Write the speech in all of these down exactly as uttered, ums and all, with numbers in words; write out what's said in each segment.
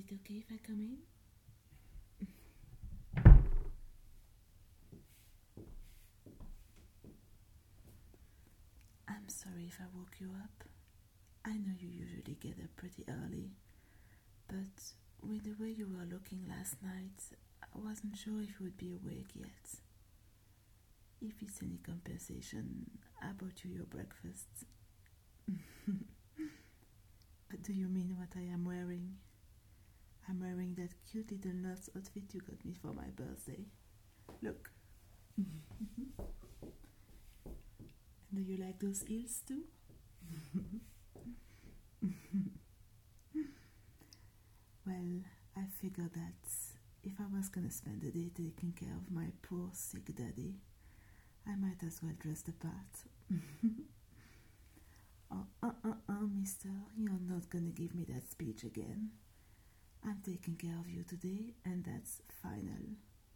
it okay if I come in? I'm sorry if I woke you up. I know you usually get up pretty early, but with the way you were looking last night, I wasn't sure if you would be awake yet. If it's any compensation, I bought you your breakfast. But do you mean what I am wearing? I'm wearing that cute little nurse outfit you got me for my birthday. Look. Do you like those heels too? Well, I figured that if I was gonna spend the day taking care of my poor sick daddy, I might as well dress the part. Oh, uh-uh-uh, mister, you're not gonna give me that speech again. I'm taking care of you today, and that's final.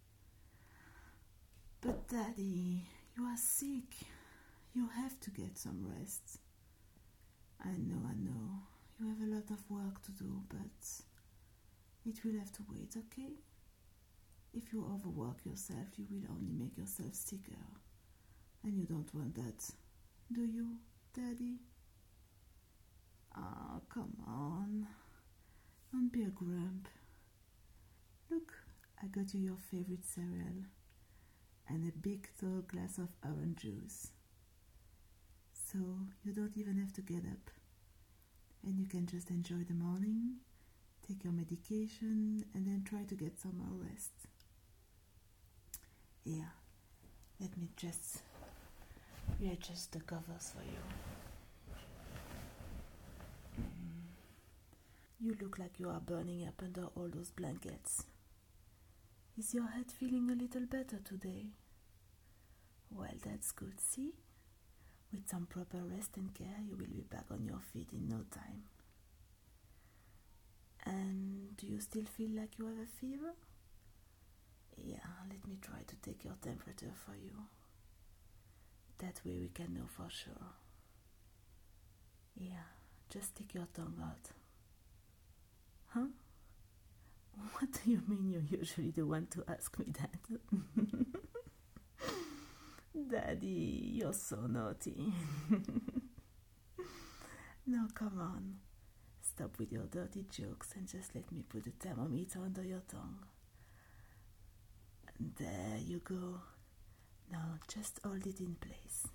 But daddy, you are sick. You have to get some rest. I know, I know. You have a lot of work to do, but it will have to wait, okay? If you overwork yourself, you will only make yourself sicker. And you don't want that, do you, Daddy? Oh, come on. Don't be a grump. Look, I got you your favorite cereal and a big tall glass of orange juice. So you don't even have to get up. And you can just enjoy the morning, take your medication, and then try to get some more rest. Here, let me just readjust the covers for you. Mm. You look like you are burning up under all those blankets. Is your head feeling a little better today? Well, that's good, see? With some proper rest and care, you will be back on your feet in no time. And do you still feel like you have a fever? Yeah, let me try to take your temperature for you. That way we can know for sure. Yeah, just stick your tongue out. Huh? What do you mean you're usually the one to ask me that? Daddy, you're so naughty. Now come on. Stop with your dirty jokes and just let me put the thermometer under your tongue. There you go. Now just hold it in place.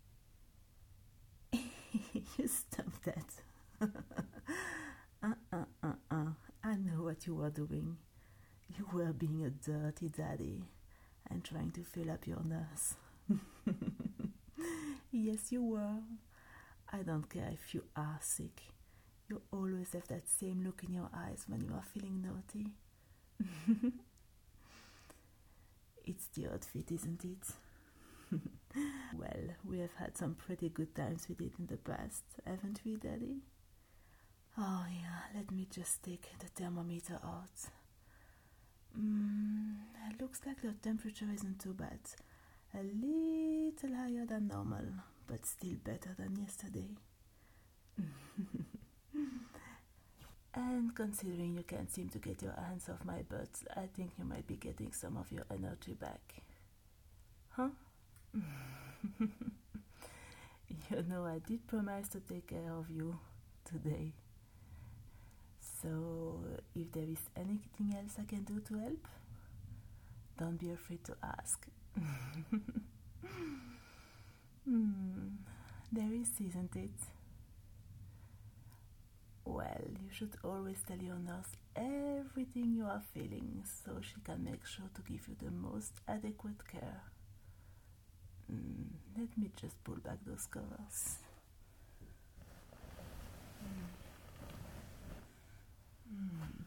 You stop that. uh-uh-uh-uh. I know what you were doing. You were being a dirty daddy and trying to fill up your nurse. Yes, you were. I don't care if you are sick. You always have that same look in your eyes when you are feeling naughty. It's the outfit, isn't it? Well, we have had some pretty good times with it in the past, haven't we, Daddy? Oh yeah, let me just take the thermometer out. Mm, it looks like the temperature isn't too bad. A little higher than normal, but still better than yesterday. And considering you can't seem to get your hands off my butt, I think you might be getting some of your energy back. Huh? You know, I did promise to take care of you today. So, if there is anything else I can do to help, don't be afraid to ask. Hmm, there is, isn't it? Well, you should always tell your nurse everything you are feeling so she can make sure to give you the most adequate care. Mm, let me just pull back those covers. Mm. Mm.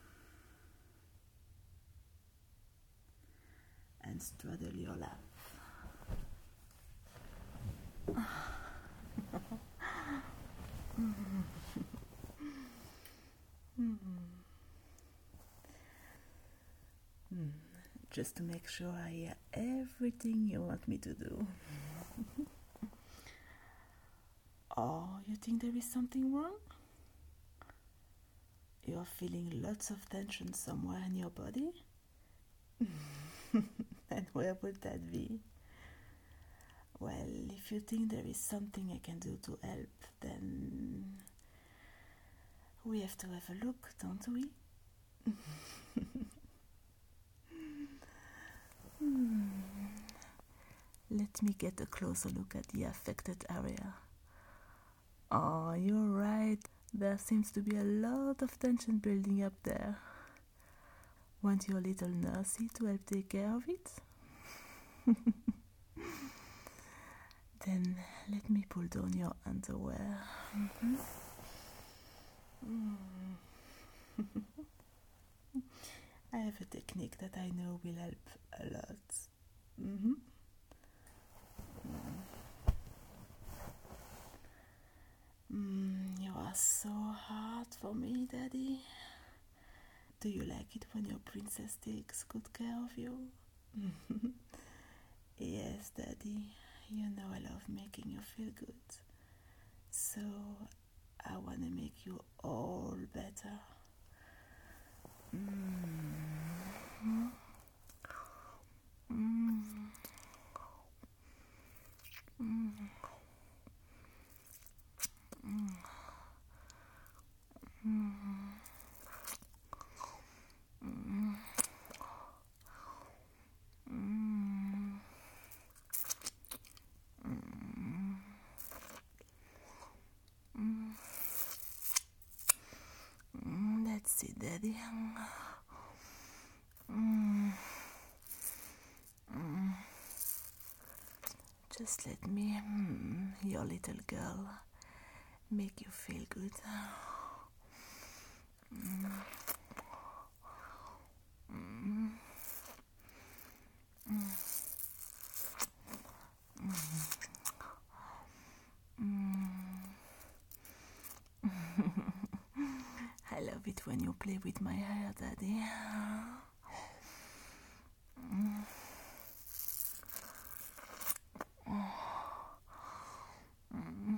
And straddle your lap. Mm. Mm. Just to make sure I hear everything you want me to do. Oh, you think there is something wrong? You're feeling lots of tension somewhere in your body? And where would that be? Well, if you think there is something I can do to help, then we have to have a look, don't we? Hmm. Let me get a closer look at the affected area. Oh, you're right. There seems to be a lot of tension building up there. Want your little nursey to help take care of it? Then let me pull down your underwear. Mm-hmm. Mm. I have a technique that I know will help a lot. Mm-hmm. Mm, you are so hard for me, Daddy. Do you like it when your princess takes good care of you? Yes, Daddy. You know I love making you feel good. So I want to make you all better. Mm-hmm. Mm. Mm. Mm. Mm. Mm. Mm. Mm. Mm. That's it, Daddy. Mm. Mm. Just let me, mm, your little girl, make you feel good. Mm. Mm. Mm. I love it when you play with my hair, Daddy. Mm. Mm.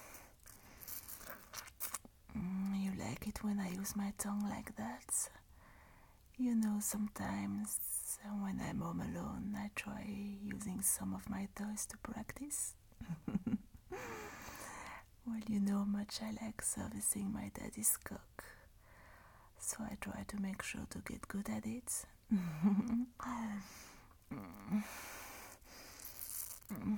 Mm. You like it when I use my tongue like that? You know, sometimes when I'm home alone, I try using some of my toys to practice. Well, you know how much I like servicing my daddy's cock, so I try to make sure to get good at it. Mm. Mm.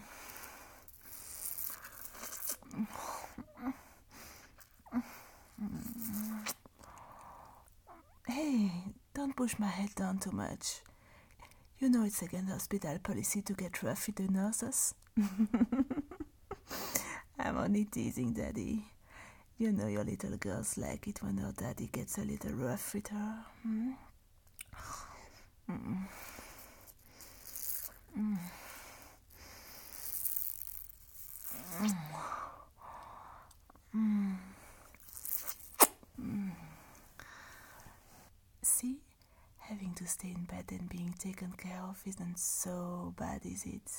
Hey, don't push my head down too much. You know it's against hospital policy to get rough with the nurses. I'm only teasing, Daddy. You know your little girls like it when her daddy gets a little rough with her. Hmm? Mm. Mm. Mm. Mm. See? Having to stay in bed and being taken care of isn't so bad, is it?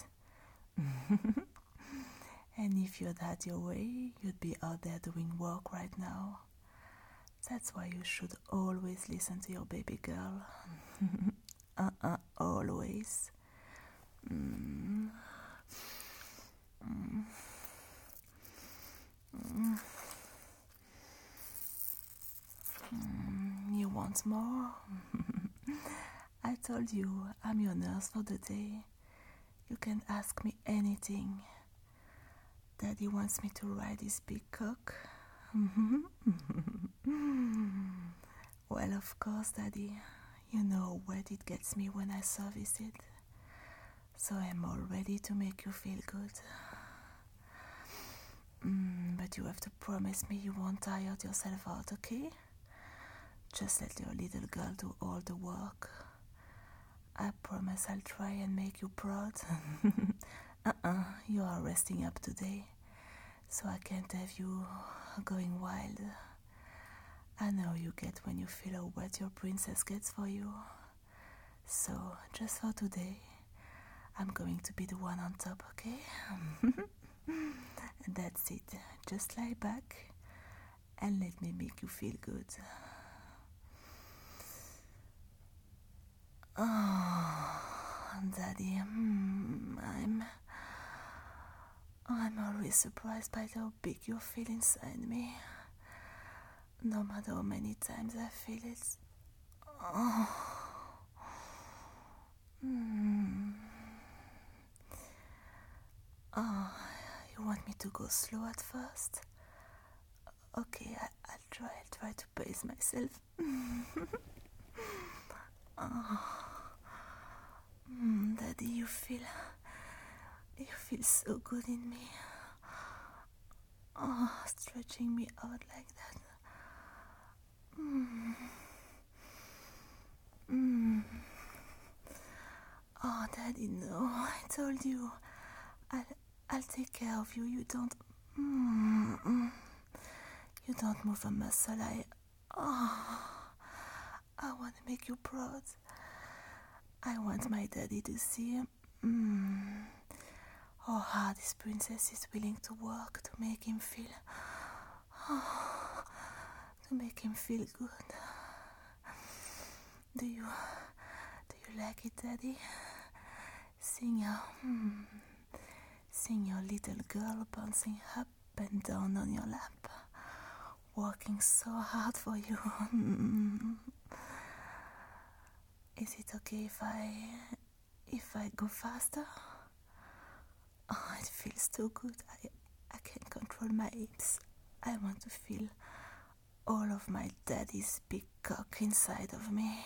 And if you'd had your way, you'd be out there doing work right now. That's why you should always listen to your baby girl. uh-uh, always. Mm. Mm. Mm. Mm. You want more? I told you I'm your nurse for the day. You can ask me anything. Daddy wants me to ride his big cock. Well, of course, Daddy. You know how wet it gets me when I service it. So I'm all ready to make you feel good. Mm, but you have to promise me you won't tire yourself out, okay? Just let your little girl do all the work. I promise I'll try and make you proud. uh-uh, you are resting up today, so I can't have you going wild. I know you get when you feel how wet your princess gets for you. So, just for today, I'm going to be the one on top, okay? And that's it. Just lie back and let me make you feel good. Daddy, mm, I'm... I'm always surprised by how big you feel inside me. No matter how many times I feel it. Oh. Mm. Oh, you want me to go slow at first? Okay, I, I'll try. I'll try to pace myself. Oh. Mm, Daddy, you feel... You feel so good in me. Oh, stretching me out like that. Mm. Mm. Oh, Daddy, no. I told you. I'll, I'll take care of you. You don't... Mm. You don't move a muscle. I... Oh, I want to make you proud. I want my daddy to see mm, how hard this princess is willing to work to make him feel... Oh, to make him feel good. Do you... Do you like it, Daddy? Seeing your... Hmm, seeing your little girl bouncing up and down on your lap, working so hard for you. Is it okay if I... if I go faster? Oh, it feels too good. I, I can't control my hips. I want to feel all of my daddy's big cock inside of me.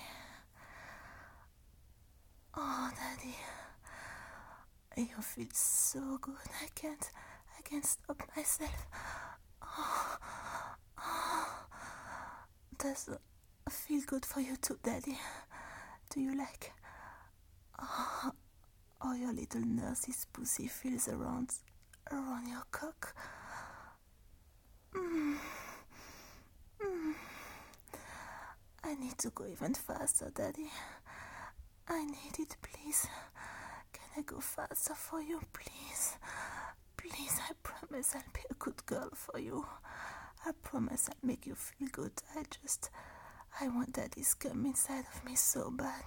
Oh, Daddy, you feel so good. I can't, I can't stop myself. Oh, oh. Does it feel good for you too, Daddy? Do you like oh, how your little nurse's pussy feels around, around your cock? Mm. Mm. I need to go even faster, Daddy. I need it, please. Can I go faster for you, please? Please, I promise I'll be a good girl for you. I promise I'll make you feel good. I just... I want Daddy's cum inside of me so bad.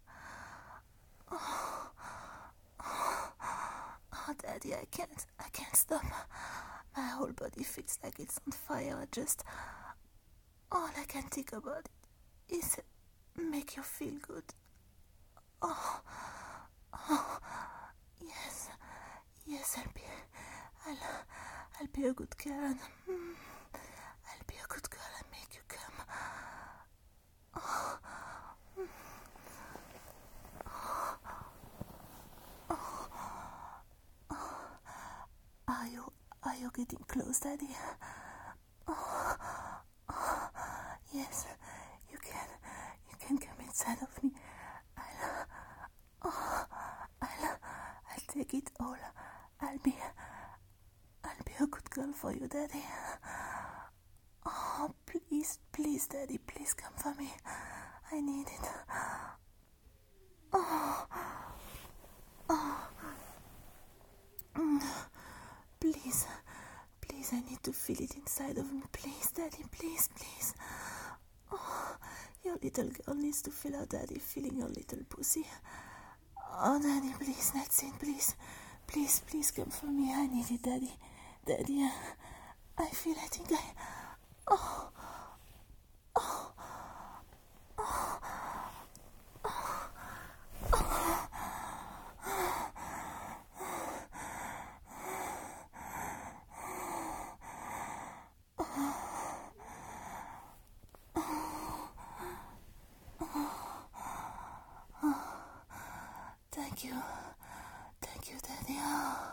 Oh, oh, oh, Daddy, I can't, I can't stop. My whole body feels like it's on fire. I just... All I can think about it is make you feel good. Oh, oh, yes, yes, I'll be, I'll, I'll be a good girl. And, mm, I'll be a good girl and make you come. Oh, mm, oh, oh, oh. Are you, are you getting close, Daddy? Oh, oh, yes, you can, you can come inside of me. I'll, oh, I'll, I'll take it all. I'll be, I'll be a good girl for you, Daddy. Oh, please, please, Daddy, please come for me. I need it. Oh, oh, mm. Please, please, I need to feel it inside of me. Please, Daddy, please, please. Oh, your little girl needs to feel her daddy feeling her little pussy. Oh, Daddy, please, that's it, please. Please, please come for me. I need it, Daddy. Daddy, uh, I feel, I think I... Oh, oh, oh, oh, oh. Thank you. Thank you, Daddy. Oh.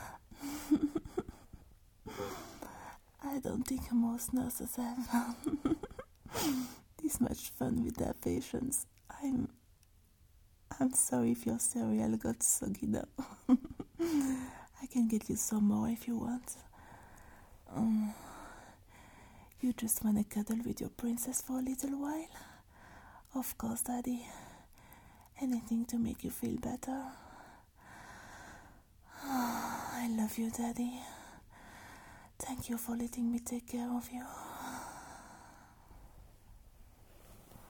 I don't think most nurses have this much fun with their patients. I'm I'm sorry if your cereal got soggy now. I can get you some more if you want. Um, you just want to cuddle with your princess for a little while? Of course, Daddy. Anything to make you feel better. I love you, Daddy. Thank you for letting me take care of you.